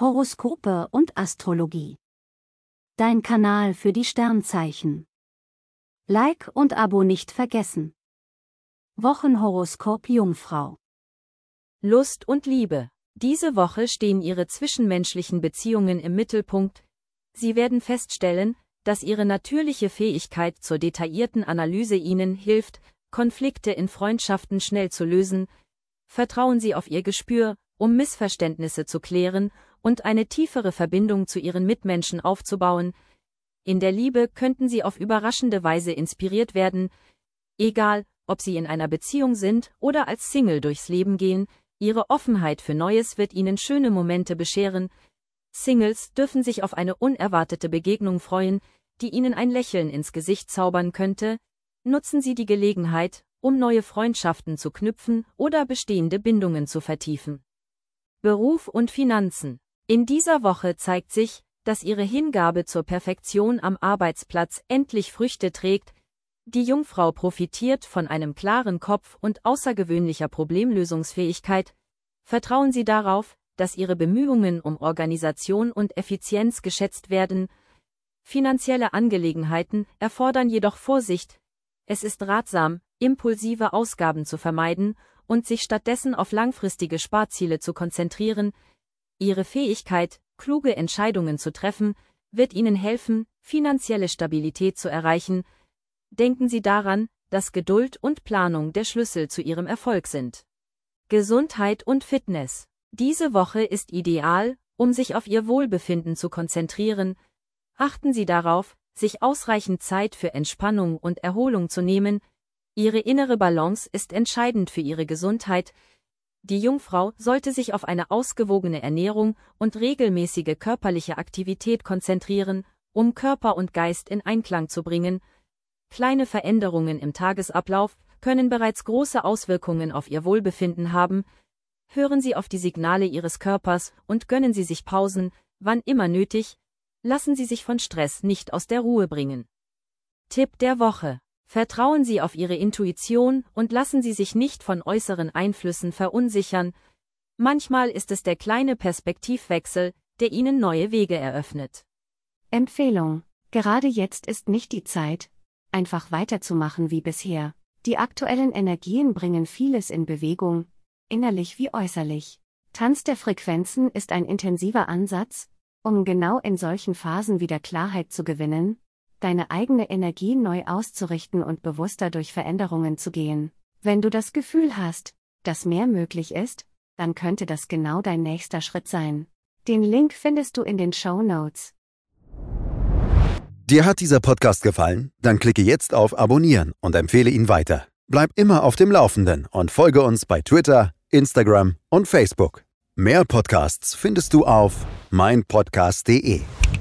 Horoskope und Astrologie. Dein Kanal für die Sternzeichen. Like und Abo nicht vergessen. Wochenhoroskop Jungfrau. Lust und Liebe. Diese Woche stehen Ihre zwischenmenschlichen Beziehungen im Mittelpunkt. Sie werden feststellen, dass Ihre natürliche Fähigkeit zur detaillierten Analyse Ihnen hilft, Konflikte in Freundschaften schnell zu lösen. Vertrauen Sie auf Ihr Gespür, um Missverständnisse zu klären und eine tiefere Verbindung zu Ihren Mitmenschen aufzubauen. In der Liebe könnten Sie auf überraschende Weise inspiriert werden. Egal, ob Sie in einer Beziehung sind oder als Single durchs Leben gehen, Ihre Offenheit für Neues wird Ihnen schöne Momente bescheren. Singles dürfen sich auf eine unerwartete Begegnung freuen, die Ihnen ein Lächeln ins Gesicht zaubern könnte. Nutzen Sie die Gelegenheit, um neue Freundschaften zu knüpfen oder bestehende Bindungen zu vertiefen. Beruf und Finanzen. In dieser Woche zeigt sich, dass Ihre Hingabe zur Perfektion am Arbeitsplatz endlich Früchte trägt. Die Jungfrau profitiert von einem klaren Kopf und außergewöhnlicher Problemlösungsfähigkeit. Vertrauen Sie darauf, dass Ihre Bemühungen um Organisation und Effizienz geschätzt werden. Finanzielle Angelegenheiten erfordern jedoch Vorsicht. Es ist ratsam, impulsive Ausgaben zu vermeiden und sich stattdessen auf langfristige Sparziele zu konzentrieren. Ihre Fähigkeit, kluge Entscheidungen zu treffen, wird Ihnen helfen, finanzielle Stabilität zu erreichen. Denken Sie daran, dass Geduld und Planung der Schlüssel zu Ihrem Erfolg sind. Gesundheit und Fitness. Diese Woche ist ideal, um sich auf Ihr Wohlbefinden zu konzentrieren. Achten Sie darauf, sich ausreichend Zeit für Entspannung und Erholung zu nehmen. Ihre innere Balance ist entscheidend für Ihre Gesundheit. Die Jungfrau sollte sich auf eine ausgewogene Ernährung und regelmäßige körperliche Aktivität konzentrieren, um Körper und Geist in Einklang zu bringen. Kleine Veränderungen im Tagesablauf können bereits große Auswirkungen auf Ihr Wohlbefinden haben. Hören Sie auf die Signale Ihres Körpers und gönnen Sie sich Pausen, wann immer nötig. Lassen Sie sich von Stress nicht aus der Ruhe bringen. Tipp der Woche. Vertrauen Sie auf Ihre Intuition und lassen Sie sich nicht von äußeren Einflüssen verunsichern. Manchmal ist es der kleine Perspektivwechsel, der Ihnen neue Wege eröffnet. Empfehlung. Gerade jetzt ist nicht die Zeit, einfach weiterzumachen wie bisher. Die aktuellen Energien bringen vieles in Bewegung, innerlich wie äußerlich. Tanz der Frequenzen ist ein intensiver Ansatz, um genau in solchen Phasen wieder Klarheit zu gewinnen, deine eigene Energie neu auszurichten und bewusster durch Veränderungen zu gehen. Wenn du das Gefühl hast, dass mehr möglich ist, dann könnte das genau dein nächster Schritt sein. Den Link findest du in den Shownotes. Dir hat dieser Podcast gefallen? Dann klicke jetzt auf Abonnieren und empfehle ihn weiter. Bleib immer auf dem Laufenden und folge uns bei Twitter, Instagram und Facebook. Mehr Podcasts findest du auf meinpodcast.de.